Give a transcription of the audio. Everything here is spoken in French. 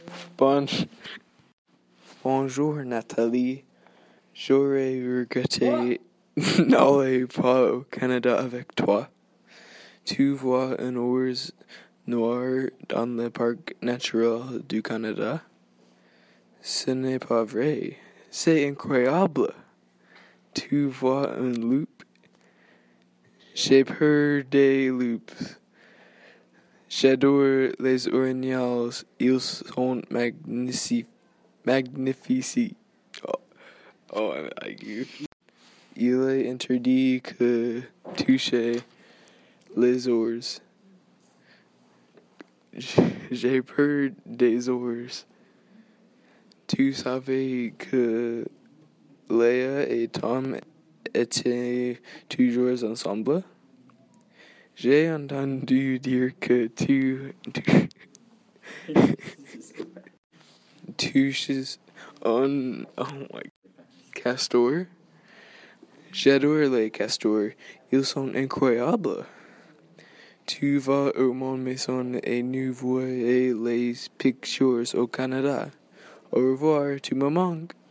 Bon... Bonjour Nathalie, j'aurais regretté n'aller pas au Canada avec toi. Tu vois un ours noir dans le parc naturel du Canada? Ce n'est pas vrai, c'est incroyable. Tu vois un loup? J'ai peur des loups. J'adore les orignaux, ils sont magnifiques. Oh, il est interdit que toucher les ours. J'ai peur des ours. Tu savais que Léa et Tom étaient toujours ensemble? J'ai entendu dire que tu touches un castor. J'adore les castors. Ils sont incroyables. Tu vas au Mont Maison et nous voyons les pictures au Canada. Au revoir, tu me manques.